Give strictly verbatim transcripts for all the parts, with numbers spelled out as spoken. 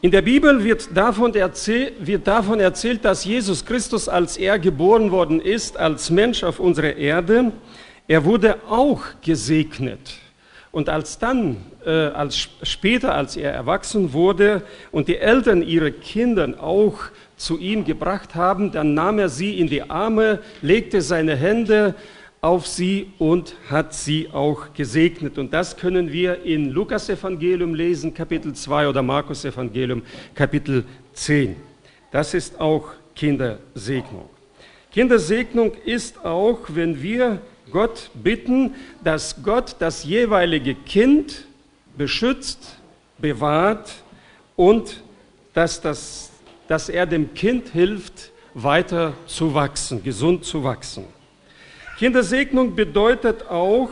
In der Bibel wird davon, erzähl, wird davon erzählt, dass Jesus Christus, als er geboren worden ist, als Mensch auf unserer Erde, er wurde auch gesegnet. Und als dann, äh, als später, als er erwachsen wurde und die Eltern ihre Kinder auch zu ihm gebracht haben, dann nahm er sie in die Arme, legte seine Hände auf sie und hat sie auch gesegnet. Und das können wir in Lukas Evangelium lesen, Kapitel zwei, oder Markus Evangelium, Kapitel zehn. Das ist auch Kindersegnung. Kindersegnung ist auch, wenn wir Gott bitten, dass Gott das jeweilige Kind beschützt, bewahrt und dass, das, dass er dem Kind hilft, weiter zu wachsen, gesund zu wachsen. Kindersegnung bedeutet auch,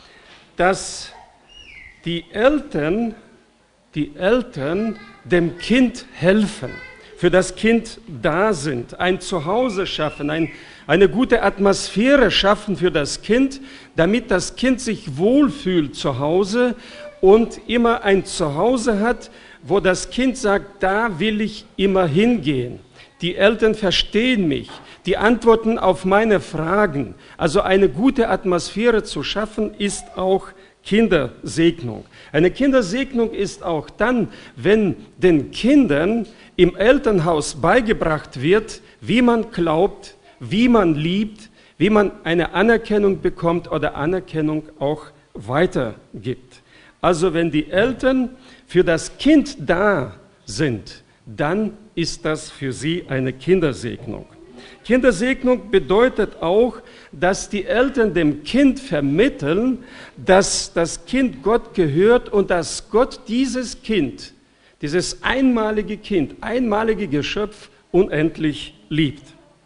dass die Eltern, die Eltern dem Kind helfen, für das Kind da sind, ein Zuhause schaffen, ein, eine gute Atmosphäre schaffen für das Kind, damit das Kind sich wohlfühlt zu Hause und immer ein Zuhause hat, wo das Kind sagt, da will ich immer hingehen. Die Eltern verstehen mich, die antworten auf meine Fragen. Also eine gute Atmosphäre zu schaffen, ist auch Kindersegnung. Eine Kindersegnung ist auch dann, wenn den Kindern im Elternhaus beigebracht wird, wie man glaubt, wie man liebt, wie man eine Anerkennung bekommt oder Anerkennung auch weitergibt. Also wenn die Eltern für das Kind da sind, dann ist das für sie eine Kindersegnung. Kindersegnung bedeutet auch, dass die Eltern dem Kind vermitteln, dass das Kind Gott gehört und dass Gott dieses Kind, dieses einmalige Kind, einmalige Geschöpf unendlich liebt.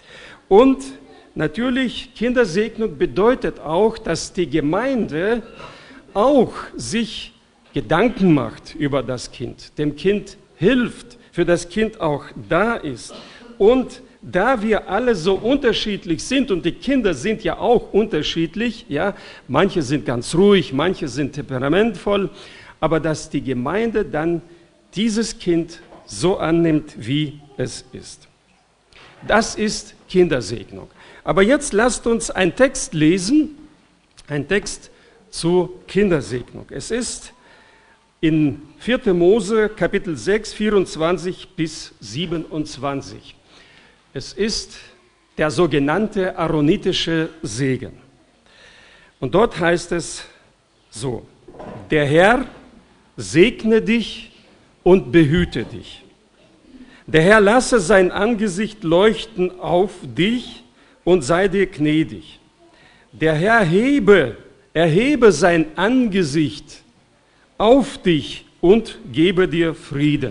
Und natürlich, Kindersegnung bedeutet auch, dass die Gemeinde auch sich Gedanken macht über das Kind, dem Kind hilft, für das Kind auch da ist. Und da wir alle so unterschiedlich sind und die Kinder sind ja auch unterschiedlich, ja, manche sind ganz ruhig, manche sind temperamentvoll, aber dass die Gemeinde dann dieses Kind so annimmt, wie es ist. Das ist Kindersegnung. Aber jetzt lasst uns einen Text lesen, ein Text zur Kindersegnung. Es ist in vierter Mose, Kapitel sechs, vierundzwanzig bis siebenundzwanzig. Es ist der sogenannte aaronitische Segen. Und dort heißt es so: Der Herr segne dich und behüte dich. Der Herr lasse sein Angesicht leuchten auf dich und sei dir gnädig. Der Herr hebe, erhebe sein Angesicht auf dich und gebe dir Frieden.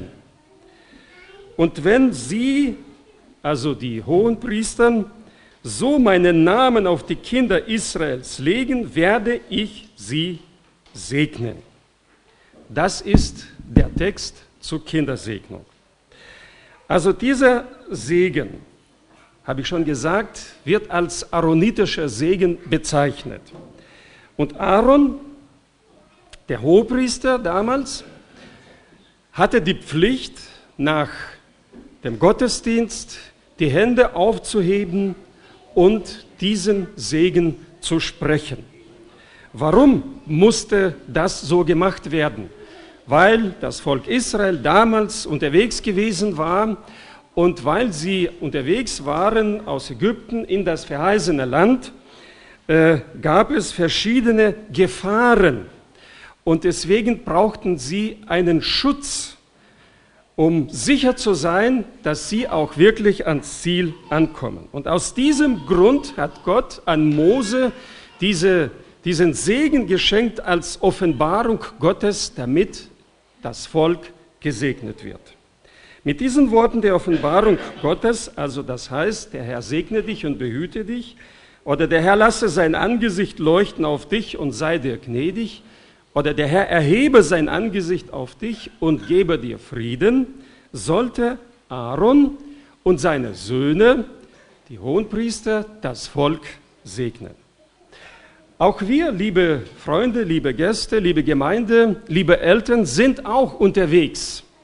Und wenn sie, also die Hohenpriester, so meinen Namen auf die Kinder Israels legen, werde ich sie segnen. Das ist der Text zur Kindersegnung. Also dieser Segen, habe ich schon gesagt, wird als aaronitischer Segen bezeichnet. Und Aaron, der Hohepriester damals, hatte die Pflicht, nach dem Gottesdienst die Hände aufzuheben und diesen Segen zu sprechen. Warum musste das so gemacht werden? Weil das Volk Israel damals unterwegs gewesen war und weil sie unterwegs waren aus Ägypten in das verheißene Land, äh, gab es verschiedene Gefahren. Und deswegen brauchten sie einen Schutz, um sicher zu sein, dass sie auch wirklich ans Ziel ankommen. Und aus diesem Grund hat Gott an Mose diese, diesen Segen geschenkt als Offenbarung Gottes, damit das Volk gesegnet wird. Mit diesen Worten der Offenbarung Gottes, also das heißt, der Herr segne dich und behüte dich, oder der Herr lasse sein Angesicht leuchten auf dich und sei dir gnädig, oder der Herr erhebe sein Angesicht auf dich und gebe dir Frieden, sollte Aaron und seine Söhne, die Hohenpriester, das Volk segnen. Auch wir, liebe Freunde, liebe Gäste, liebe Gemeinde, liebe Eltern, sind auch unterwegs.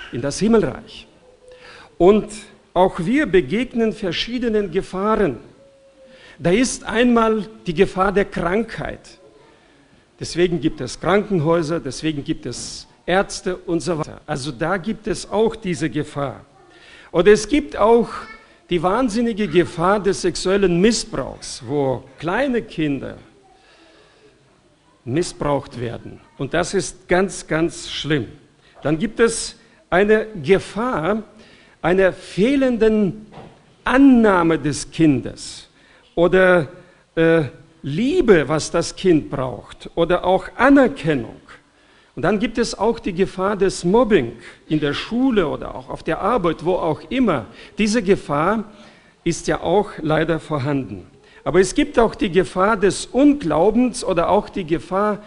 in das Himmelreich. Und auch wir begegnen verschiedenen Gefahren. Da ist einmal die Gefahr der Krankheit. Deswegen gibt es Krankenhäuser, deswegen gibt es Ärzte und so weiter. Also da gibt es auch diese Gefahr. Oder es gibt auch die wahnsinnige Gefahr des sexuellen Missbrauchs, wo kleine Kinder missbraucht werden. Und das ist ganz, ganz schlimm. Dann gibt es eine Gefahr einer fehlenden Annahme des Kindes oder äh, Liebe, was das Kind braucht, oder auch Anerkennung. Und dann gibt es auch die Gefahr des Mobbing in der Schule oder auch auf der Arbeit, wo auch immer. Diese Gefahr ist ja auch leider vorhanden. Aber es gibt auch die Gefahr des Unglaubens oder auch die Gefahr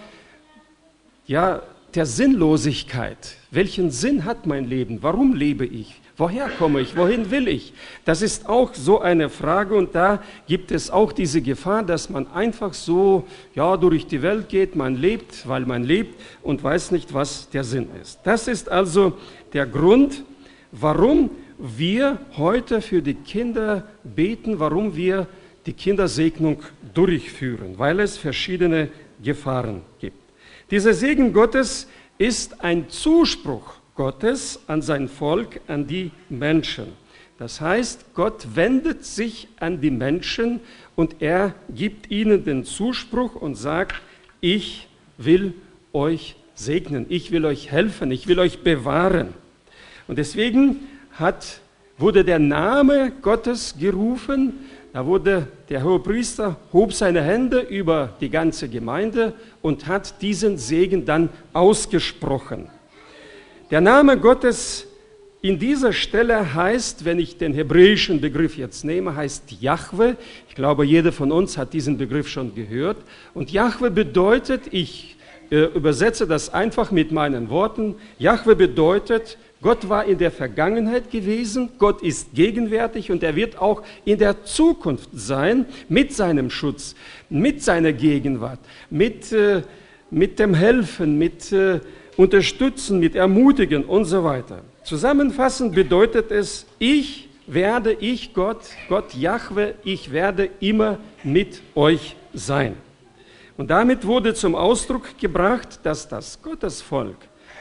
ja, der Sinnlosigkeit. Welchen Sinn hat mein Leben? Warum lebe ich? Woher komme ich? Wohin will ich? Das ist auch so eine Frage und da gibt es auch diese Gefahr, dass man einfach so ja, durch die Welt geht, man lebt, weil man lebt und weiß nicht, was der Sinn ist. Das ist also der Grund, warum wir heute für die Kinder beten, warum wir die Kindersegnung durchführen, weil es verschiedene Gefahren gibt. Dieser Segen Gottes ist ein Zuspruch Gottes an sein Volk, an die Menschen. Das heißt, Gott wendet sich an die Menschen und er gibt ihnen den Zuspruch und sagt, ich will euch segnen, ich will euch helfen, ich will euch bewahren. Und deswegen hat, wurde der Name Gottes gerufen, da wurde der Hohepriester, hob seine Hände über die ganze Gemeinde und hat diesen Segen dann ausgesprochen. Der Name Gottes in dieser Stelle heißt, wenn ich den hebräischen Begriff jetzt nehme, heißt Jahwe. Ich glaube, jeder von uns hat diesen Begriff schon gehört. Und Jahwe bedeutet, ich äh, übersetze das einfach mit meinen Worten, Jahwe bedeutet, Gott war in der Vergangenheit gewesen, Gott ist gegenwärtig und er wird auch in der Zukunft sein mit seinem Schutz, mit seiner Gegenwart, mit, äh, mit dem Helfen, mit äh, Unterstützen, mit Ermutigen und so weiter. Zusammenfassend bedeutet es, ich werde, ich Gott, Gott Jahwe, ich werde immer mit euch sein. Und damit wurde zum Ausdruck gebracht, dass das Gottesvolk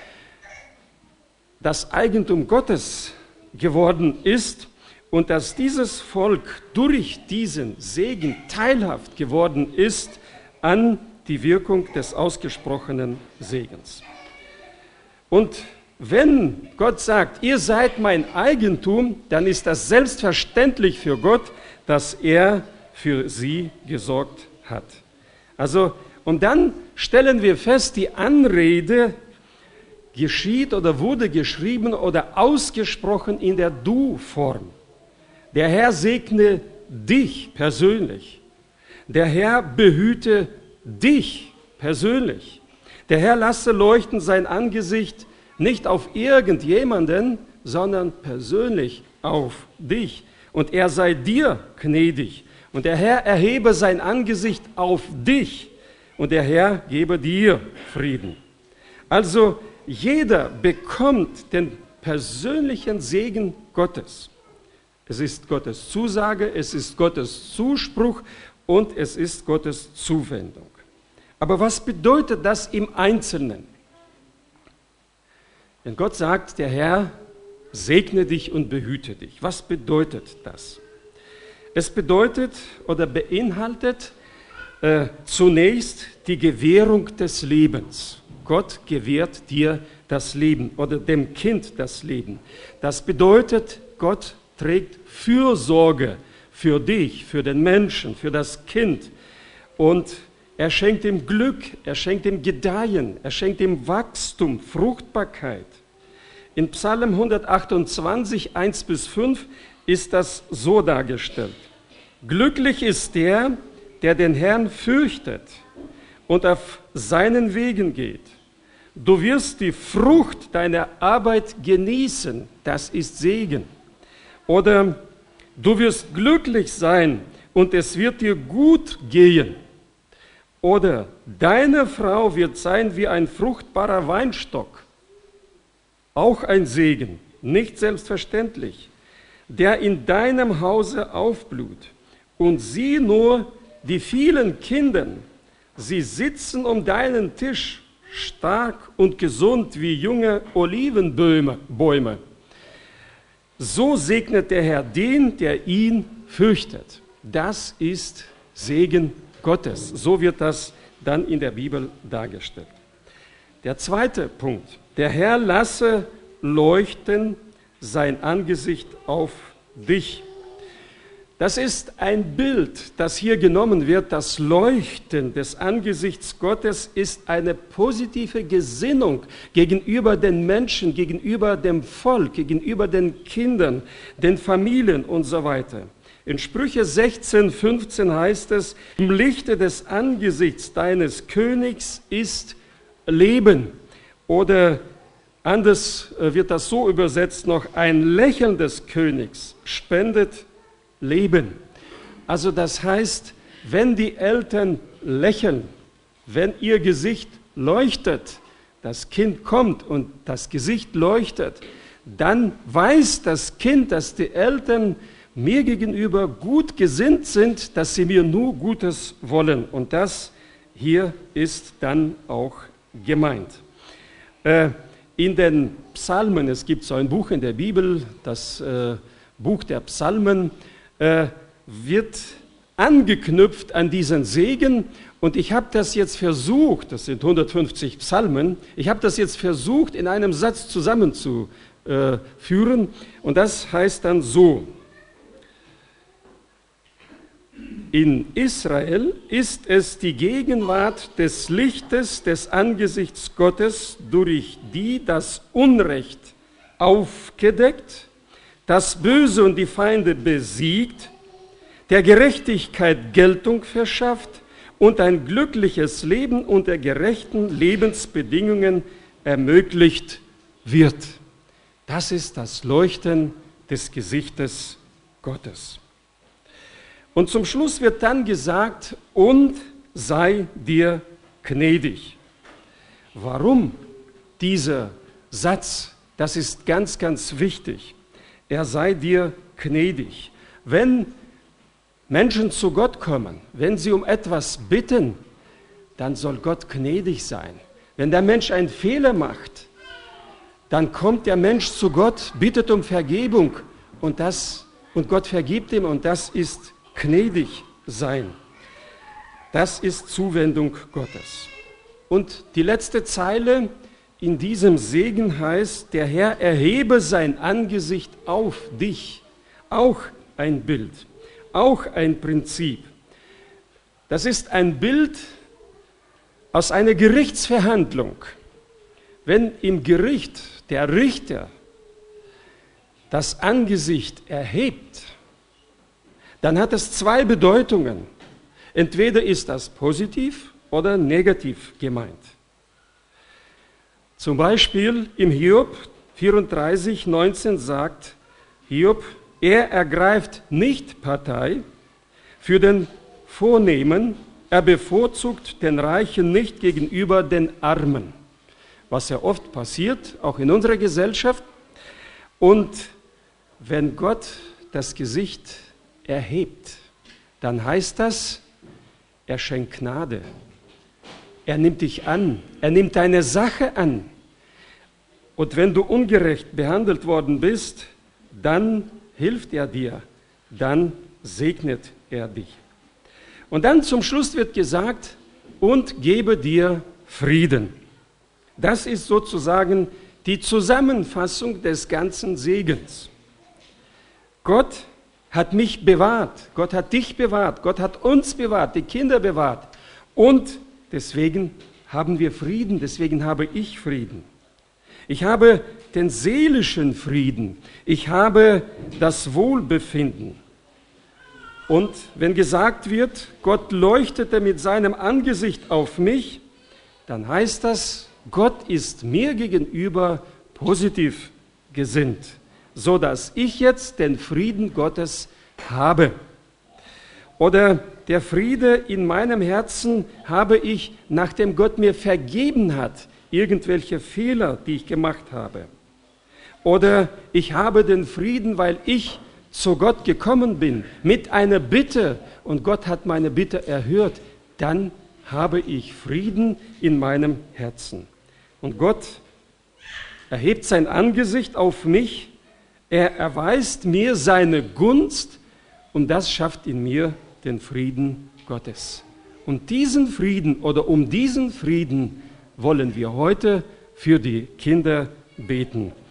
das Eigentum Gottes geworden ist und dass dieses Volk durch diesen Segen teilhaft geworden ist an die Wirkung des ausgesprochenen Segens. Und wenn Gott sagt, ihr seid mein Eigentum, dann ist das selbstverständlich für Gott, dass er für sie gesorgt hat. Also, und dann stellen wir fest, die Anrede geschieht oder wurde geschrieben oder ausgesprochen in der Du-Form. Der Herr segne dich persönlich. Der Herr behüte dich persönlich. Der Herr lasse leuchten sein Angesicht nicht auf irgendjemanden, sondern persönlich auf dich. Und er sei dir gnädig. Und der Herr erhebe sein Angesicht auf dich. Und der Herr gebe dir Frieden. Also jeder bekommt den persönlichen Segen Gottes. Es ist Gottes Zusage, es ist Gottes Zuspruch und es ist Gottes Zuwendung. Aber was bedeutet das im Einzelnen? Wenn Gott sagt, der Herr segne dich und behüte dich, was bedeutet das? Es bedeutet oder beinhaltet äh, zunächst die Gewährung des Lebens. Gott gewährt dir das Leben oder dem Kind das Leben. Das bedeutet, Gott trägt Fürsorge für dich, für den Menschen, für das Kind. Und er schenkt ihm Glück, er schenkt ihm Gedeihen, er schenkt ihm Wachstum, Fruchtbarkeit. In Psalm hundertachtundzwanzig, eins bis fünf ist das so dargestellt. Glücklich ist der, der den Herrn fürchtet und auf seinen Wegen geht. Du wirst die Frucht deiner Arbeit genießen, das ist Segen. Oder du wirst glücklich sein und es wird dir gut gehen. Oder deine Frau wird sein wie ein fruchtbarer Weinstock. auch ein Segen, nicht selbstverständlich, der in deinem Hause aufblüht. Und sieh nur die vielen Kinder, sie sitzen um deinen Tisch, stark und gesund wie junge Olivenbäume. Bäume. So segnet der Herr den, der ihn fürchtet. Das ist Segen Gottes. So wird das dann in der Bibel dargestellt. Der zweite Punkt. Der Herr lasse leuchten sein Angesicht auf dich. Das ist ein Bild, das hier genommen wird. Das Leuchten des Angesichts Gottes ist eine positive Gesinnung gegenüber den Menschen, gegenüber dem Volk, gegenüber den Kindern, den Familien und so weiter. In Sprüche sechzehn, fünfzehn heißt es, im Lichte des Angesichts deines Königs ist Leben. Oder anders wird das so übersetzt noch, ein Lächeln des Königs spendet Leben. Also das heißt, wenn die Eltern lächeln, wenn ihr Gesicht leuchtet, das Kind kommt und das Gesicht leuchtet, dann weiß das Kind, dass die Eltern mir gegenüber gut gesinnt sind, dass sie mir nur Gutes wollen. Und das hier ist dann auch gemeint. Äh, in den Psalmen, es gibt so ein Buch in der Bibel, das äh, Buch der Psalmen, äh, wird angeknüpft an diesen Segen. Und ich habe das jetzt versucht, das sind hundertfünfzig Psalmen, ich habe das jetzt versucht, in einem Satz zusammenzuführen. Und das heißt dann so: In Israel ist es die Gegenwart des Lichtes des Angesichts Gottes, durch die das Unrecht aufgedeckt, das Böse und die Feinde besiegt, der Gerechtigkeit Geltung verschafft und ein glückliches Leben unter gerechten Lebensbedingungen ermöglicht wird. Das ist das Leuchten des Gesichtes Gottes. Und zum Schluss wird dann gesagt, und sei dir gnädig. Warum dieser Satz? Das ist ganz, ganz wichtig. Er sei dir gnädig. Wenn Menschen zu Gott kommen, wenn sie um etwas bitten, dann soll Gott gnädig sein. Wenn der Mensch einen Fehler macht, dann kommt der Mensch zu Gott, bittet um Vergebung und, das, und Gott vergibt ihm und das ist gnädig sein. Das ist Zuwendung Gottes. Und die letzte Zeile in diesem Segen heißt, der Herr erhebe sein Angesicht auf dich. Auch ein Bild, auch ein Prinzip. Das ist ein Bild aus einer Gerichtsverhandlung. Wenn im Gericht der Richter das Angesicht erhebt, dann hat es zwei Bedeutungen. Entweder ist das positiv oder negativ gemeint. Zum Beispiel im Hiob vierunddreißig, neunzehn sagt Hiob, er ergreift nicht Partei für den Vornehmen, er bevorzugt den Reichen nicht gegenüber den Armen, was ja oft passiert, auch in unserer Gesellschaft. Und wenn Gott das Gesicht erhebt, dann heißt das, er schenkt Gnade. Er nimmt dich an, er nimmt deine Sache an. Und wenn du ungerecht behandelt worden bist, dann hilft er dir, dann segnet er dich. Und dann zum Schluss wird gesagt, und gebe dir Frieden. Das ist sozusagen die Zusammenfassung des ganzen Segens. Gott hat mich bewahrt, Gott hat dich bewahrt, Gott hat uns bewahrt, die Kinder bewahrt. Und deswegen haben wir Frieden, deswegen habe ich Frieden. Ich habe den seelischen Frieden, ich habe das Wohlbefinden. Und wenn gesagt wird, Gott leuchtete mit seinem Angesicht auf mich, dann heißt das, Gott ist mir gegenüber positiv gesinnt, so dass ich jetzt den Frieden Gottes habe. Oder der Friede in meinem Herzen habe ich, nachdem Gott mir vergeben hat, irgendwelche Fehler, die ich gemacht habe. Oder ich habe den Frieden, weil ich zu Gott gekommen bin, mit einer Bitte und Gott hat meine Bitte erhört, dann habe ich Frieden in meinem Herzen. Und Gott erhebt sein Angesicht auf mich, er erweist mir seine Gunst und das schafft in mir den Frieden Gottes. Und diesen Frieden oder um diesen Frieden wollen wir heute für die Kinder beten.